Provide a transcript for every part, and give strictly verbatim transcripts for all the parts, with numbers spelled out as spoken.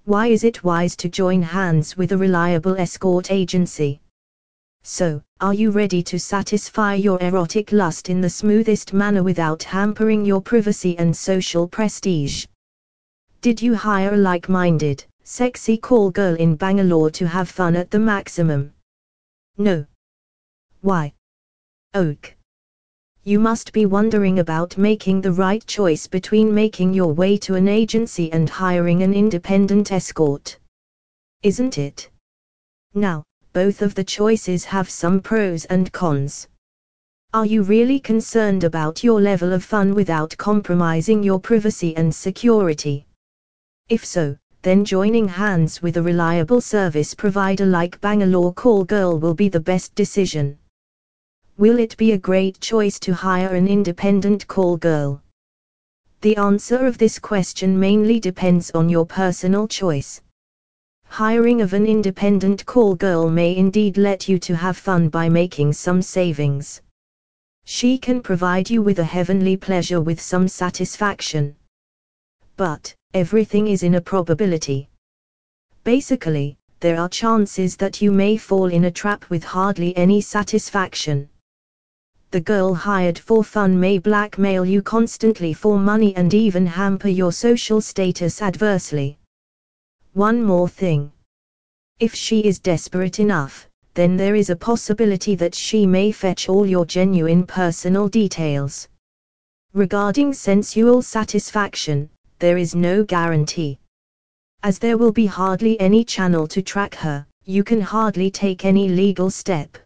Why is it wise to join hands with a reliable escort agency? So, are you ready to satisfy your erotic lust in the smoothest manner without hampering your privacy and social prestige? Did you hire a like-minded, sexy call girl in Bangalore to have fun at the maximum? No. Why? Ok. You must be wondering about making the right choice between making your way to an agency and hiring an independent escort. Isn't it? Now, both of the choices have some pros and cons. Are you really concerned about your level of fun without compromising your privacy and security? If so, then joining hands with a reliable service provider like Bangalore Call Girl will be the best decision. Will it be a great choice to hire an independent call girl? The answer of this question mainly depends on your personal choice. Hiring of an independent call girl may indeed let you to have fun by making some savings. She can provide you with a heavenly pleasure with some satisfaction. But, everything is in a probability. Basically, there are chances that you may fall in a trap with hardly any satisfaction. The girl hired for fun may blackmail you constantly for money and even hamper your social status adversely. One more thing. If she is desperate enough, then there is a possibility that she may fetch all your genuine personal details. Regarding sensual satisfaction, there is no guarantee. As there will be hardly any channel to track her, you can hardly take any legal step.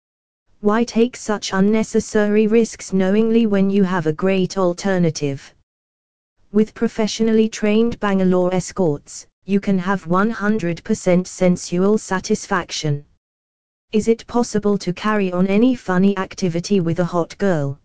Why take such unnecessary risks knowingly when you have a great alternative? With professionally trained Bangalore escorts, you can have one hundred percent sensual satisfaction. Is it possible to carry on any funny activity with a hot girl?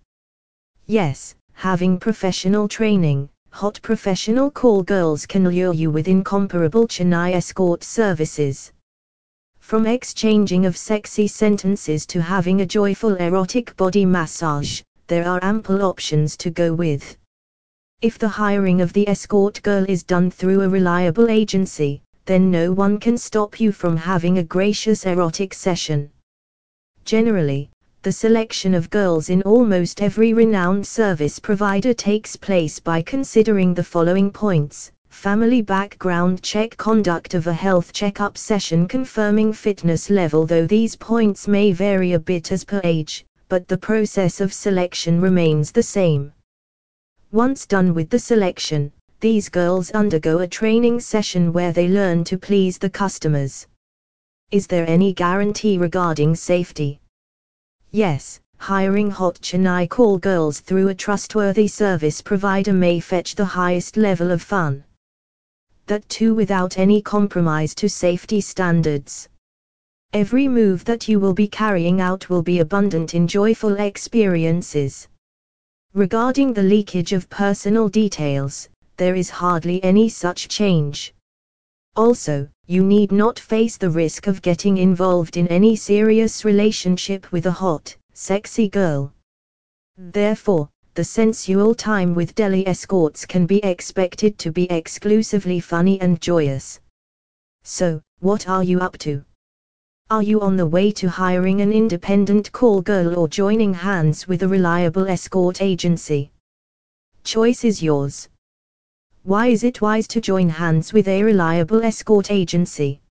Yes, having professional training, hot professional call girls can lure you with incomparable Chennai escort services. From exchanging of sexy sentences to having a joyful erotic body massage, there are ample options to go with. If the hiring of the escort girl is done through a reliable agency, then no one can stop you from having a gracious erotic session. Generally, the selection of girls in almost every renowned service provider takes place by considering the following points: family background check, conduct of a health checkup session confirming fitness level. Though these points may vary a bit as per age, but the process of selection remains the same. Once done with the selection, these girls undergo a training session where they learn to please the customers. Is there any guarantee regarding safety? Yes, hiring hot Chennai call girls through a trustworthy service provider may fetch the highest level of fun. That too without any compromise to safety standards. Every move that you will be carrying out will be abundant in joyful experiences. Regarding the leakage of personal details, there is hardly any such change. Also, you need not face the risk of getting involved in any serious relationship with a hot, sexy girl. Therefore, the sensual time with Delhi escorts can be expected to be exclusively funny and joyous. So, what are you up to? Are you on the way to hiring an independent call girl or joining hands with a reliable escort agency? Choice is yours. Why is it wise to join hands with a reliable escort agency?